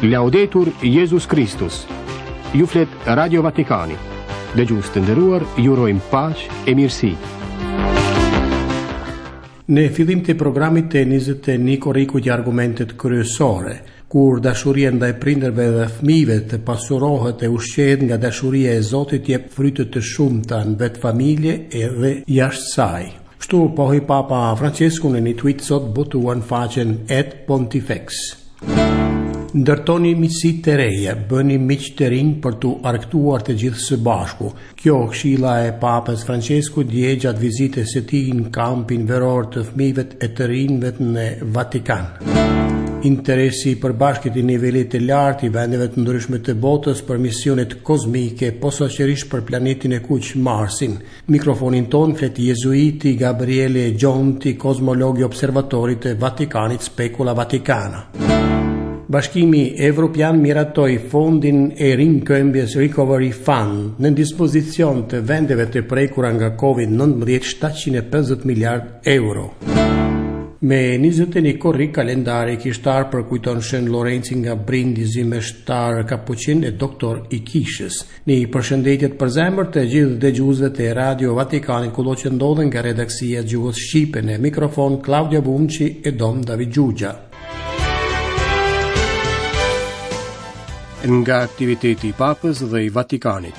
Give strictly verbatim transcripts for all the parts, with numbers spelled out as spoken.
Laudetur Jesus Christus. Ju flet Radio Vatikani. Dëgjues të nderuar, ju urojmë paqë e mirësi. Në fillim të programit të njëzet e një korriku të argumentet kryesore, kur dashuria ndaj prindërve dhe fëmijëve të pasurohet e ushqehet nga dashuria e Zotit, jep fryte të shumta në vetë familje edhe jashtë saj. Kështu pohi Papa Francesku në një tweet sot botuan faqen Et Pontifex. Ndërtoni miqësi të reja, bëni miq të rinj për tu argëtuar të gjithë së bashku. Kjo këshilla e Papës Francesku dje gjatë vizitës së tij në kampin veror të fëmijëve e të rinjve në Vatikan. Interesi i përbashkët i nivelit të lartë i vendeve të ndryshme të botës për misionet kozmike, posaçërisht për planetin e kuq Marsin. Mikrofonin ton flet jezuiti Gabriele Gjonti, kozmologi observatorit të Vatikanit Specula Vaticana. Bashkimi Evropian miratoi fondin e rinkëmbjes Recovery Fund në dispozicion të vendeve të prekura nga covid nëntëmbëdhjetë shtatëqind e pesëdhjetë miliard euro. Me njëzet e një korrik kalendari kishtar përkujton Shën Lorenci nga Brindisi me shtar kapuqin e doktor i kishës. Një përshëndetjet për zemër të gjithë dëgjuesve të Radio Vatikanit kullo që ndodhen nga redaksia gjuhës Shqipe, në mikrofon Claudia Bumqi e Dom David Gjugja. Nga aktiviteti i Papës dhe i Vatikanit.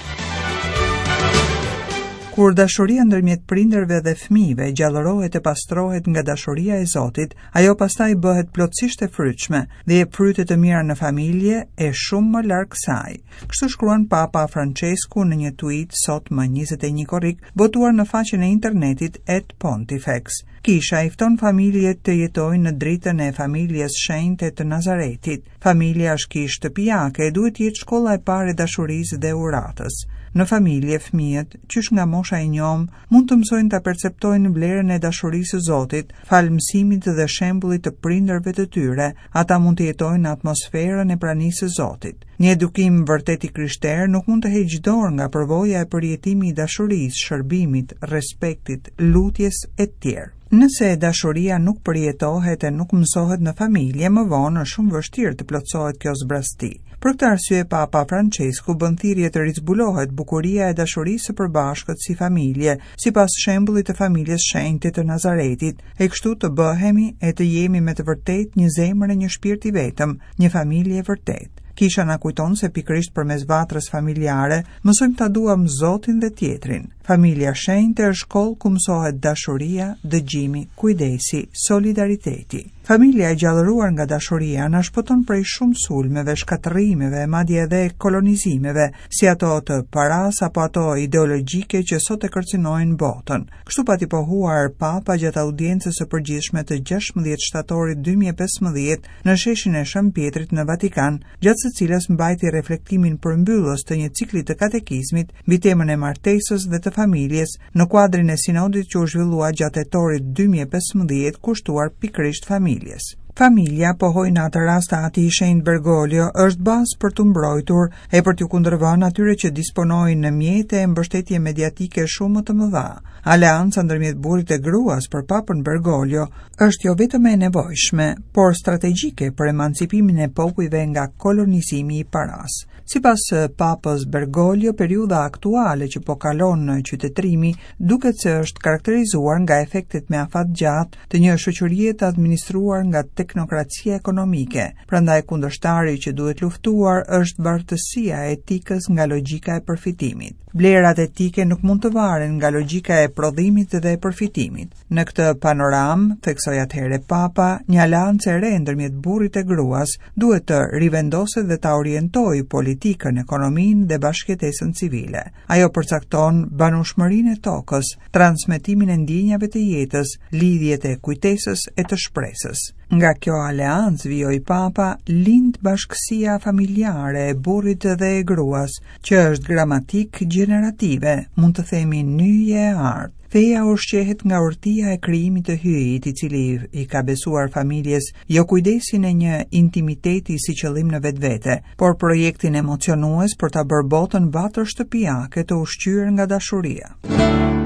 Kur dashuria ndërmjet prindërve dhe fëmijëve gjallërohet e pastrohet nga dashuria e Zotit, ajo pastaj bëhet plotësisht e frytshme dhe jep fryte të mira në familje e shumë më larg kësaj. Kështu shkruan Papa Francesku në një tweet sot më njëzet e një korrik, botuar në faqen e internetit Et Pontifex. Kisha i fton familjet të jetojnë në dritën e familjes shenjte të Nazaretit. Familja është kishë shtëpiake e duhet jetë shkolla e parë e dashurisë dhe uratës. Në familje, fëmijët, qysh nga mosha e njom, mund të mësojnë të perceptojnë vlerën e dashurisë së Zotit, falë mësimit dhe shembullit të prindërve të tyre, ata mund të jetojnë në atmosferën e pranisë së Zotit. Një edukim vërtet i krishterë nuk mund të heqë dorë nga përvoja e përjetimi i dashurisë, shërbimit, respektit, lutjes e tjerë. Nëse dashuria nuk përjetohet e nuk mësohet në familje, më vonë është shumë vështirë të plotësohet kjo zbrasti. Për këtë arsye Papa Francesku bën thirrje të rizbulohet bukuria e dashurisë së përbashkët si familje, sipas shembullit të familjes shenjte të Nazaretit, e kështu të bëhemi e të jemi me të vërtet një zemër e një shpirt i vetëm, një familje e vërtet. Kisha na kujton se pikërisht përmes vatrës familjare mësojmë ta duam Zotin dhe tjetrin. Familja shenjte është shkollë ku mësohet dashuria, dëgjimi, kujdesi, solidariteti. Familja e gjallëruar nga dashuria na shpëton prej shumë sulmeve, shkatërrimeve, madje edhe kolonizimeve, si ato të paras apo ato ideologjike që sot e kërcënojnë botën. Kështu pati pohuar Papa gjatë audiencës së përgjithshme të gjashtëmbëdhjetë shtatorit dy mijë e pesëmbëdhjetë në sheshin e Shën Pjetrit në Vatikan, gjatë së cilës mbajti reflektimin përmbyllës të një cikli të katekizmit mbi temën e martesës dhe të familjes në kuadrin e sinodit që u zhvillua gjatë tetorit dy mijë e pesëmbëdhjetë kushtuar pikërisht familjes. Familja, pohoi në atë rast ati i shenjtë Bergoglio, është bazë për të mbrojtur e për t'u kundërvënë atyre që disponojnë në mjete e mbështetje mediatike shumë më të mëdha. Aleanca ndërmjet burrit e gruas për Papën Bergoglio është jo vetëm e nevojshme, por strategjike për emancipimin e popujve nga kolonizimi i paras. Sipas Papës Bergoglio, periudha aktuale që po kalon në qytetërimi duket se është karakterizuar nga efektet me afat gjatë të një shoqërie të administruar nga teknokracia ekonomike. Prandaj kundërshtari që duhet luftuar është bartësia e etikës nga logjika e përfitimit. Vlerat etike nuk mund të varen nga logjika e prodhimit dhe e përfitimit. Në këtë panoram, theksoi atëherë Papa, një aleancë e re ndërmjet burrit e gruas duhet të rivendoset dhe ta orientojë politikën, ekonominë dhe bashkëjetesën civile. Ajo përcakton banueshmërinë e tokës, transmetimin e ndjenjave të jetës, lidhjet e kujtesës e të shpresës. Nga kjo aleancë, vijoi Papa, lind bashkësia familjare e burrit dhe e gruas, që është gramatik generative, mund të themi nyje e art. Feja ushqehet nga urtia e krijimit të hyjit, i cili i ka besuar familjes jo kujdesin e një intimiteti si qëllim në vetvete, por projektin emocionues për ta bërë botën vatër shtëpiake të ushqyer nga dashuria.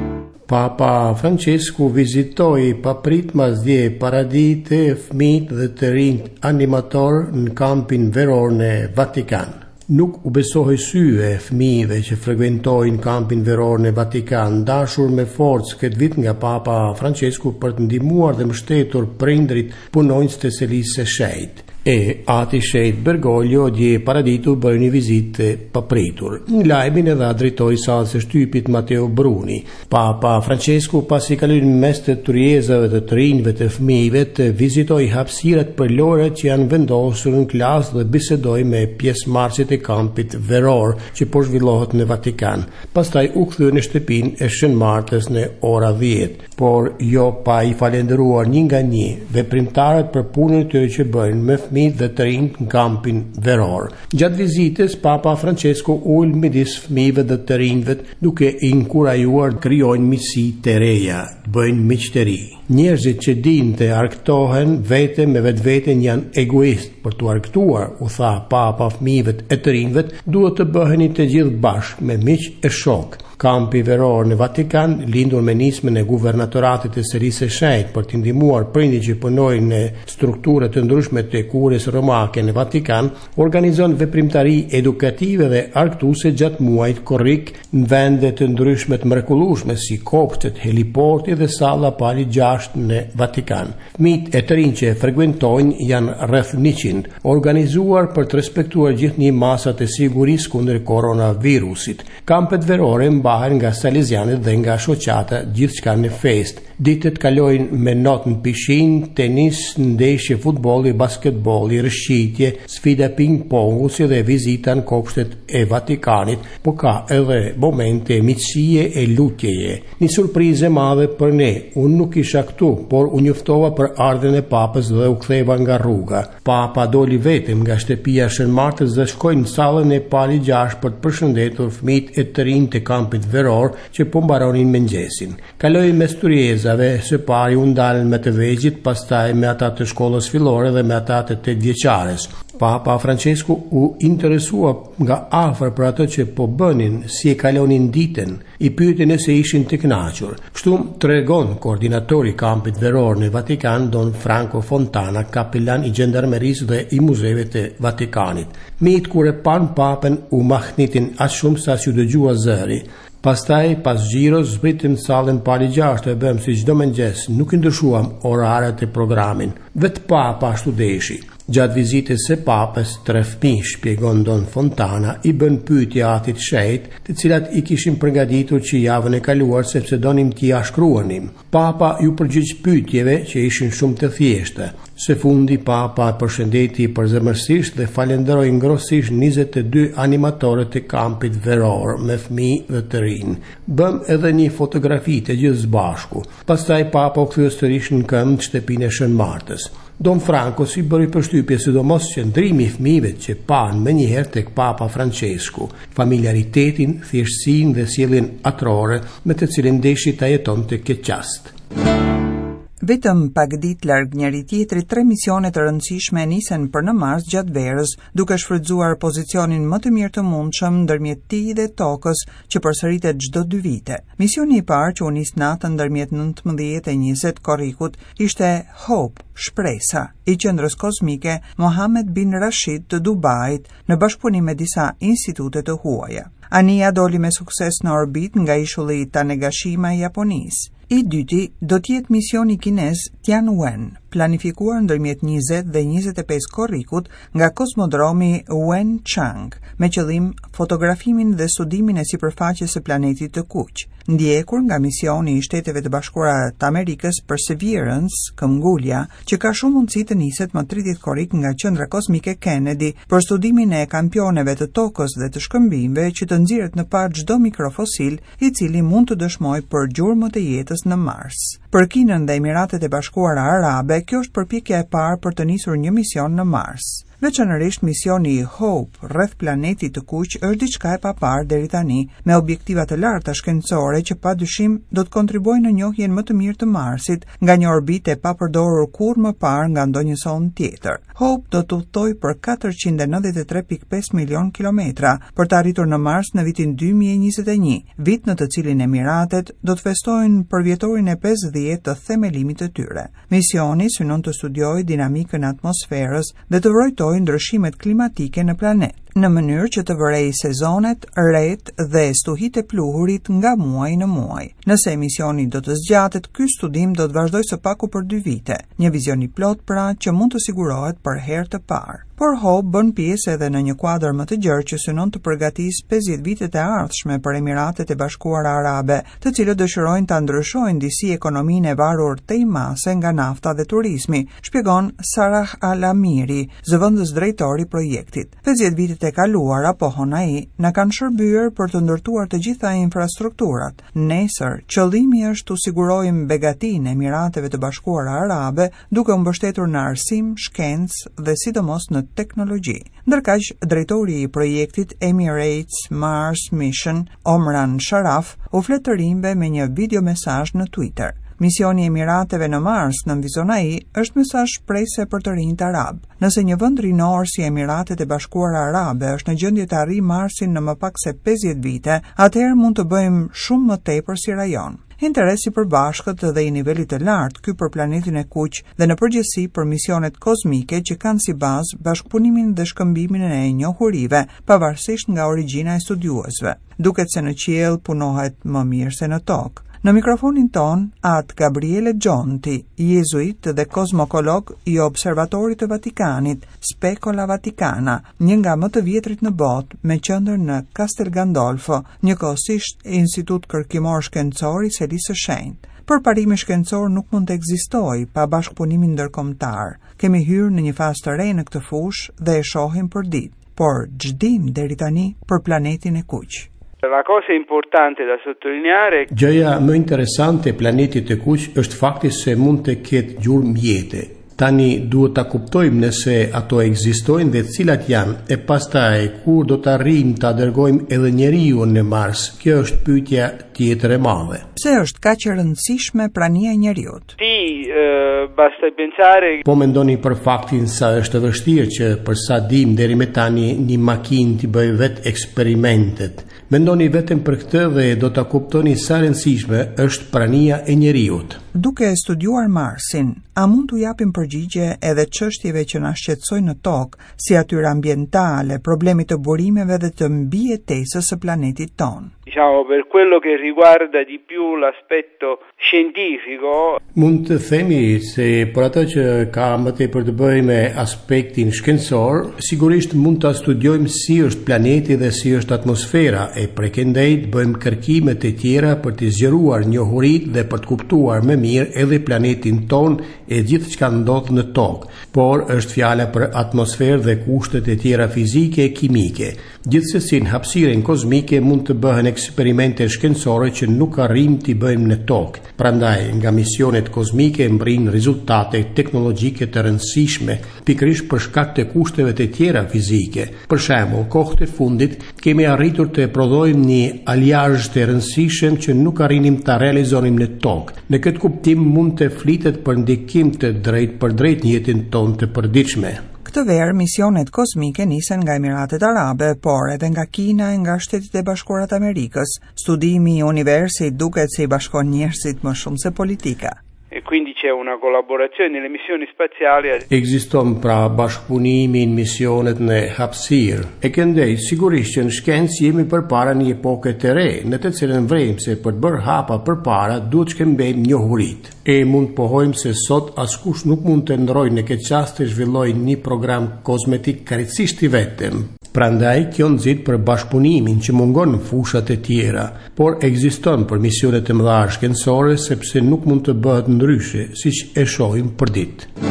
Papa Francesku vizitoi papritmas dje paradite fëmijët dhe të rinjt animator në kampin veror në Vatikan. Nuk u besohej syve fëmijëve që frekuentojnë kampin veror në Vatikan, dashur me forcë këtë vit nga Papa Francesku për të ndihmuar dhe mbështetur prindrit punonjës të Selisë së Shenjtë. E ati Shenjtë Bergoglio dje paraditu bërë një vizitë papritur. Në lajmin e dha drejtori salës së shtypit Matteo Bruni. Papa Francesku pasi kaloi mes të turiezave të të rinjve të fëmijëve të vizitoi hapësirat për lojrat që janë vendosur në klasë dhe bisedoi me pjesëmarrësit e kampit veror që po zhvillohet në Vatikan. Pastaj u kthye në shtëpinë e Shën Martës në ora dhjetë, por jo pa i falendëruar një nga një veprimtarët për punën e tyre që bëjnë me fëmijë dhe të rinj në kampin veror. Gjatë vizitës, Papa Francesku ul midis fëmijëve dhe të rinjve duke i inkurajuar të krijojnë miqësi të reja, bëjnë miqtëri. Njerëzit që dinë të argëtohen vete me vetveten janë egoist. Për të argëtuar, u tha Papa fëmijëve e të rinjve, duhet të bëheni të gjithë bashkë me miq e shok. Kampi veror në Vatikan, lindur me nismën e guvernatoratit të Selisë së Shenjtë për të ndihmuar prindit që punojnë në struktura të ndryshme të kurës romake në Vatikan, organizon veprimtari edukative dhe argëtuese gjatë muajit korrik në vende të ndryshme të mrekullueshme si kopshtet, heliporti dhe salla pali gjashtë në Vatikan. Fëmijët e të rinj që frekuentojnë janë rreth njëqind, organizuar për të respektuar gjithnjë masat e sigurisë kundër koronavirusit. Kampet verore mbahen nga salezianët dhe nga shoqata gjithçka në fest. Ditët kalojnë me not në pishinë, tenis, ndeshje futbolli, basketbolli, rëshqitje, sfida ping-pongu si dhe vizita në kopshtet e Vatikanit, po ka edhe momente miqësie e lutjeje. Një surprizë e madhe për ne. Unë nuk isha këtu, por u njoftova për ardhen e Papës dhe u ktheva nga rruga. Papa doli vetëm nga shtëpia Shën Martës dhe shkoi në sallën e Pali gjashtë për të përshëndetur fëmijët e të rinj të kampit veror që po mbaronin mëngjesin. Kaloi mes turiezave, së pari u ndalën me të vegjit, pastaj me ata të shkollës fillore dhe me ata të tetë vjeçares. Papa Francesku u interesua nga afër për ato që po bënin, si e kalonin ditën, i pyeti nëse ishin të kënaqur. Kështu tregon koordinatori i kampit veror në Vatikan, Don Franco Fontana, kapelan i gjendarmerisë dhe i muzeve të Vatikanit. Mijët kur e pan papën u mahnitin aq shumë sa që dëgjua zëri. Pastaj, pas xhiros, zbritëm në sallën Pali gjashtë e bëm si çdo mëngjes, nuk i ndryshuam oraret e programin. Vetë Papa ashtu deshi. Gjatë vizitës së Papës, tre fëmijë, shpjegon Don Fontana, i bën pyetje atit Shenjtë, të cilat i kishin përgatitur që javën e kaluar sepse donim t'i ja shkruanim. Papa ju përgjigj pyetjeve që ishin shumë të thjeshta. Së fundi Papa përshëndeti përzemërsisht dhe falenderoi ngrosisht njëzet e dy animatorët e kampit veror me fëmijë dhe të rinj. Bëm edhe një fotografi të gjithë bashku. Pastaj Papa u kthye sërish në këmbë në shtëpinë e Shën Martës. Don Franco si bëri përshtypje sidomos qëndrimi i fëmijëve që pan më njëherë tek Papa Francesku, familjaritetin, thjeshtësinë dhe sjelljen atrore me të cilën ndeshi ta jetonte këtë qast. Vetëm pak ditë larg njëri tjetrit, tre misione të rëndësishme nisen për në Mars gjatë verës, duke shfrytzuar pozicionin më të mirë të mundshëm ndërmjet tij dhe tokës që përsëritet çdo dy vite. Misioni i parë që u nis natën ndërmjet nëntëmbëdhjetë e njëzet korrikut ishte Hope, shpresa, i qendrës kozmike Mohammed bin Rashid të Dubait në bashkëpunim me disa institute të huaja. Ania doli me sukses në orbit nga ishulli Tanegashima i Japonisë. I dyti do t'jetë misioni kinez Tianwen, planifikuar ndërmjet njëzet dhe njëzet e pesë korrikut nga kozmodromi Wenchang, me qëllim fotografimin dhe studimin e sipërfaqes së planetit të kuq. Ndjekur nga misioni i Shteteve të Bashkuara të Amerikës Perseverance, këmbgulja, që ka shumë mundësi të niset më tridhjetë korrik nga qendra kozmike Kennedy për studimin e kampioneve të tokës dhe të shkëmbimeve që të nxirret në pa çdo mikrofosil i cili mund të dëshmojë për gjurmët e jetës në Mars. Për Kinën dhe Emiratet e Bashkuara Arabe, kjo është përpjekja e parë për të nisur një mision në Mars. Veçanërisht misioni i Hope rreth planetit të kuq është diçka e paparë deri tani, me objektiva të larta shkencore që padyshim do të kontribuojnë në njohjen më të mirë të Marsit nga një orbite e papërdorur kurrë më parë nga ndonjë son tjetër. Hope do të udhtojë për katërqind e nëntëdhjetë e tre pikë pesë milion kilometra për të arritur në Mars në vitin dy mijë e njëzet e një, vit në të cilin Emiratet do të festojnë për vjetorin e pesëdhjetë të themelimit të tyre. Misioni synon të studiojë dinamikën e atmosferës dhe të vërejtojë ndryshimet klimatike në planet, në mënyrë që të vërejë sezonet, ret dhe stuhit e pluhurit nga muaj në muaj. Nëse emisioni do të zgjatet, ky studim do të vazhdojë së paku për dy vite, një vizion i plot pra që mund të sigurohet për herë të parë. Por Hope bën pjesë edhe në një kuadër më të gjerë që synon të përgatisë pesëdhjetë vitet e ardhshme për Emiratet e Bashkuara Arabe, të cilët dëshirojnë ta ndryshojnë disi ekonominë e varur tejmase nga nafta dhe turizmi, shpjegon Sarah Al-Amiri, zëvendës drejtori i projektit. pesëdhjetë vitet e kaluara, pohon ai, na kanë shërbyer për të ndërtuar të gjitha infrastrukturat. Nesër, qëllimi është të sigurojmë begatinë e Emirateve të Bashkuara Arabe, duke u mbështetur në arsim, shkencë dhe sidomos në teknologji. Ndërkaq, drejtori i projektit Emirates Mars Mission, Omran Sharaf, u flet të rinjve me një video mesazh në Twitter. Misioni i Emirateve në Mars, nënvizon ai, është mesazh shprehse për të rinjt arab. Nëse një vend rinor si Emiratet e Bashkuara Arabe është në gjendje të arrijë Marsin në më pak se pesëdhjetë vite, atëherë mund të bëjmë shumë më tepër si rajon. Interesi për bashkët dhe i nivelit të lartë ky për planetin e kuq dhe në përgjithësi për misionet kozmike që kanë si bazë bashkëpunimin dhe shkëmbimin e njohurive, pavarësisht nga origjina e studiuesve. Duket se në qiell punohet më mirë se në tokë. Në mikrofonin ton, atë Gabriele Gjonti, jezuit dhe kozmokolog i Observatorit të Vatikanit, Specola Vaticana, një nga më të vjetrit në botë, me qendër në Castel Gandolfo, njëkohësisht institut kërkimor shkencor i Selisë së Shenjtë. Përparimi shkencor nuk mund të ekzistojë pa bashkëpunimin ndërkombëtar. Kemi hyrë në një fazë të re në këtë fushë dhe e shohim përditë, por ç'dim deri tani për planetin e kuq. La cosa importante da sottolineare. Gjëja më interesante e planetit të kuq është fakti se mund të ketë gjurmë jete. Tani duhet ta kuptojmë nëse ato ekzistojnë dhe cilat janë, e pastaj kur do të arrijmë ta dërgojmë edhe njeriu në Mars. Kjo është pyetja tjetër e madhe. Pse është kaq e rëndësishme prania e njeriut? Sì, eh, basta pensare. Po mendoni për faktin sa është vështirë që për sa dim deri me tani një makinë të bëjë vetë eksperimentet. Mendoni vetëm për këtë dhe do ta kuptoni sa rëndësishme është prania e njeriut. Duke studiuar Marsin, a mund t'u japim përgjigje edhe çështjeve që na shqetësojnë në tokë, si atyre ambientale, problemit të burimeve dhe të mbijetesës së planetit ton? Diciamo, per quello che riguarda di più l'aspetto scientifico. Mund të themi se për atë që ka më tepër të bëjë me aspektin shkencor, sigurisht mund ta studiojmë si është planeti dhe si është atmosfera, e prekendej të bëjmë kërkime të tjera për të zgjeruar njohuritë dhe për të kuptuar më mirë edhe planetin ton e gjithë çka ndodh në tokë. Por është fjala për atmosferë dhe kushtet e tjera fizike e kimike. Gjithsesi në hapësirën kozmike mund të bëhen eksperimente shkencore që nuk arrim t'i bëjmë në tokë. Prandaj, nga misionet kozmike mbrin rezultate teknologjike të rëndësishme, pikërisht për shkak të kushteve të tjera fizike. Për shembull, kohët e fundit kemi arritur të prodhojmë një aliazh të rëndësishëm që nuk arrinim ta realizonim në tokë. Në këtë kuptim mund të flitet për ndikim të drejtë për drejtë në jetën tonë të përditshme. Këtë verë, misionet kozmike nisen nga Emiratet Arabe, por edhe nga Kina e nga Shtetet e Bashkuara të Amerikës. Studimi i universit duket se i bashkon njerëzit më shumë se politika. E quindi c'è una collaborazione nelle missioni spaziali. Ekziston pra bashkëpunimi në misionet në hapësirë. E këndej, sigurisht që në shkencë jemi përpara një epoke të re, në të cilën vrejmë se për të bërë hapa përpara duhet të shkëmbejmë njohuritë. E mund pohojmë se sot askush nuk mund të ndrojë në këtë çast të zhvillojë një program kozmetik krejtësisht i vetëm. Prandaj kjo nxit për bashkëpunimin që mungon në fushat e tjera, por ekziston për misionet e mëdha shkencore sepse nuk mund të bëhet ndryshe, siç e shohim përditë.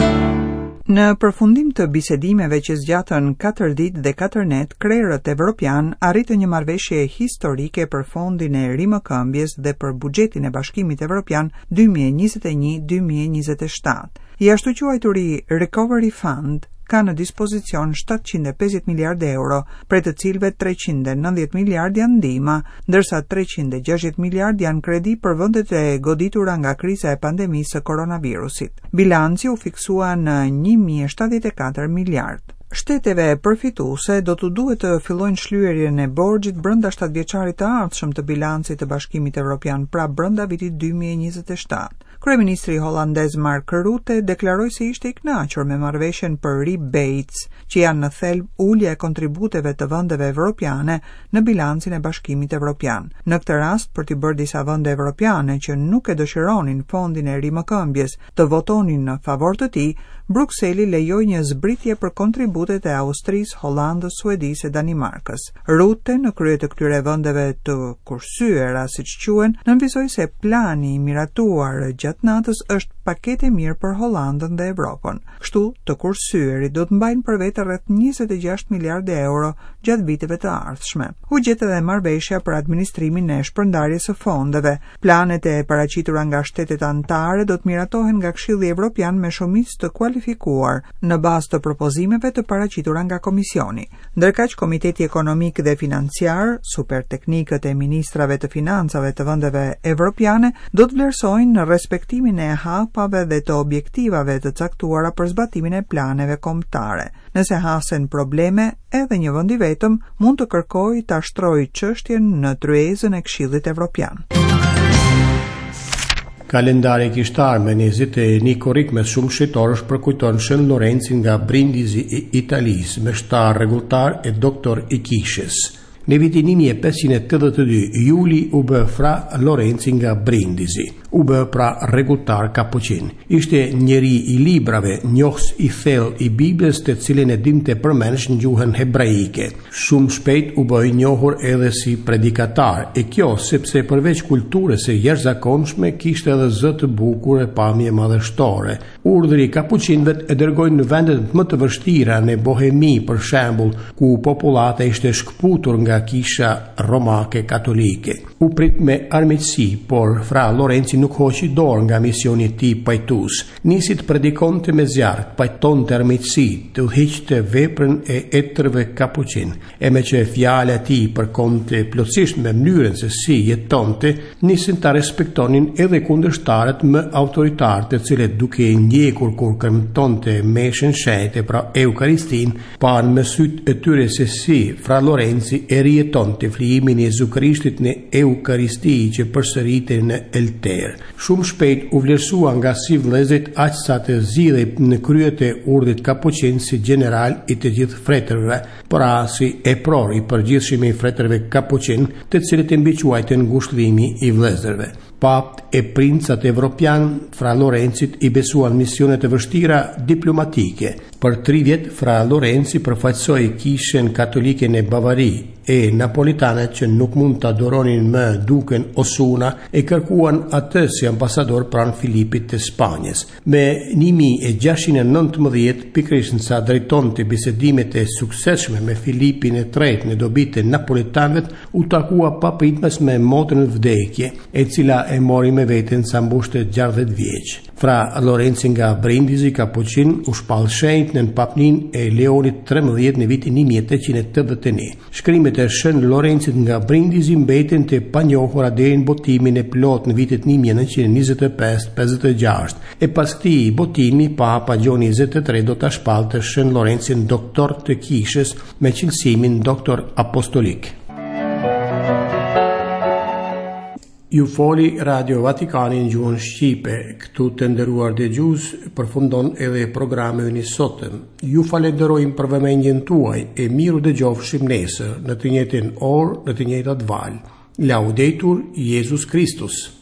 Në përfundim të bisedimeve që zgjatën katër ditë dhe katër net, krerët evropian arritën një marrëveshje historike për fondin e rimëkëmbjes dhe për buxhetin e Bashkimit Evropian dy mijë e njëzet e një dy mijë e njëzet e shtatë. I ashtu quajturi Recovery Fund ka në dispozicion shtatëqind e pesëdhjetë miliardë euro, prej të cilëve treqind e nëntëdhjetë miliardë janë ndihma, ndërsa treqind e gjashtëdhjetë miliardë janë kredi për vendet e goditura nga kriza e pandemisë së koronavirusit. Bilanci u fiksua në një mijë e shtatëdhjetë e katër miliardë. Shteteve përfituese do të duhet të fillojnë shlyerjen e borxhit brenda shtatëvjeçarit të ardhshëm të bilancit të Bashkimit Evropian, pra brenda vitit dy mijë e njëzet e shtatë. Kryeministri holandez Mark Rutte deklaroi se ishte i kënaqur me marrëveshjen për rebates, që janë në thelb ulja e kontributeve të vendeve evropiane në bilancin e Bashkimit Evropian. Në këtë rast, për të bërë disa vende evropiane që nuk e dëshironin fondin e rimëkëmbjes të votonin në favor të tij, Brukseli lejoi një zbritje për kontributet e Austrisë, Hollandës, Suedisë e Danimarkës. Rutte, në krye të këtyre vendeve të kursyera, siç quhen, nënvizoi se plani i miratuar gjatë natës është paketë e mirë për Hollandën dhe Evropën. Kështu, të kursyerit do të mbajnë për vete rreth njëzet e gjashtë miliardë euro gjatë viteve të ardhshme. U gjet edhe marrëveshja për administrimin e shpërndarjes së fondeve. Planet e paraqitura nga shtetet anëtare do të miratohen nga Këshilli Evropian me shumicë të kualifikuar në bazë të propozimeve të paraqitura nga Komisioni. Ndërkaq, Komiteti Ekonomik dhe Financiar, superteknikët e ministrave të financave të vendeve evropiane do të vlerësojnë në respektimin e hapave dhe të objektivave të caktuara për zbatimin e planeve kombëtare. Nëse hasen probleme, edhe një vend i vetëm mund të kërkojë ta shtrojë çështjen në tryezën e Këshillit Evropian. Kalendari kishtar me njëzit e një korik me shumë shqitorësh përkujton Shën Lorenci nga Brindisi i Italisë, me shtar rregulltar e doktor i Kishës. Në vitin një mijë e pesëqind e tetëdhjetë e dy, Juli u bë fra Lorenci nga Brindisi. U bë pra rregulltar kapuqin. Ishte njeri i librave, njohës i thellë i Biblës, të cilin e dinte përmendsh në gjuhën hebraike. Shumë shpejt u bë i njohur edhe si predikatar, e kjo sepse përveç kulturës së jashtëzakonshme kishte edhe zë të bukur e pamje madhështore. Urdhri i kapuqinëve e dërgojnë në vendet më të vështira në Bohemi, për shembull, ku popullata ishte shkputur nga kisha romake katolike. U prit me armiqësi, por fra Lorenci nuk hoqi dorë nga misioni i tij pajtues. Nisi të predikonte me zjarr, pajtonte armiqësi, të udhëhiqte veprën e etërve kapuqin. E me që fjala e tij përkonte plotësisht me mënyrën se si jetonte, nisin ta respektonin edhe kundërshtarët më autoritarë, të cilët duke i ndjekur kur kërmtonte meshën shenjtë, pra Eukaristin, pan me sytë e tyre se si fra Lorenci e rijetonte flijimin e Jezu Krishtit në Eukaristi që përsëritej në elter. Shumë shpejt u vlerësua nga si vëllezërit aq sa të zgjidhej në kryet e urdhit kapuqin si general i të gjithë fretërve, pra si epror i përgjithshëm i fretërve kapuqin, të cilët e mbiquajtën ngushëllimi i vëllezërve. Papt e princat evropian fra Lorencit i besuan misione të vështira diplomatike. Për tri vjet fra Lorenci përfaqësoi kishën katolike në Bavari, e napolitanët që nuk mund të adoronin më duken Osuna e kërkuan atë si ambasador pranë Filipit të Spanjës. Me një mijë e gjashtëqind e nëntëmbëdhjetë, pikërisht sa drejtonte bisedimet e suksesshme me Filipin e tretë në dobi të napolitanëve, u takua pa pritmas me motrën e vdekje, e cila e mori me veten sa mbushte gjashtëdhjetë vjeç. Fra Lorenci nga Brindisi kapuqin u shpall shenjtë në papnin e Leonit tretëmbëdhjetë në vitin një mijë e tetëqind e tetëdhjetë e një. Shkrimet e Shën Lorencit nga Brindisi mbeten të panjohura deri në botimin e plot në vitet një mijë e nëntëqind e njëzet e pesë pesëdhjetë e gjashtë. E pas këtij botimi, Papa Gjoni njëzet e tre do ta shpallte Shën Lorencin doktor të Kishës me cilësimin doktor apostolik. Ju foli Radio Vatikani në gjuhën Shqipe. Këtu të nderuar dëgjues, përfundon edhe programi i sotëm. Ju falenderojmë për vëmendjen tuaj e miru dëgjofshim nesër në të njëjtën orë, në të njëjtat valë. Laudetur Jesus Christus.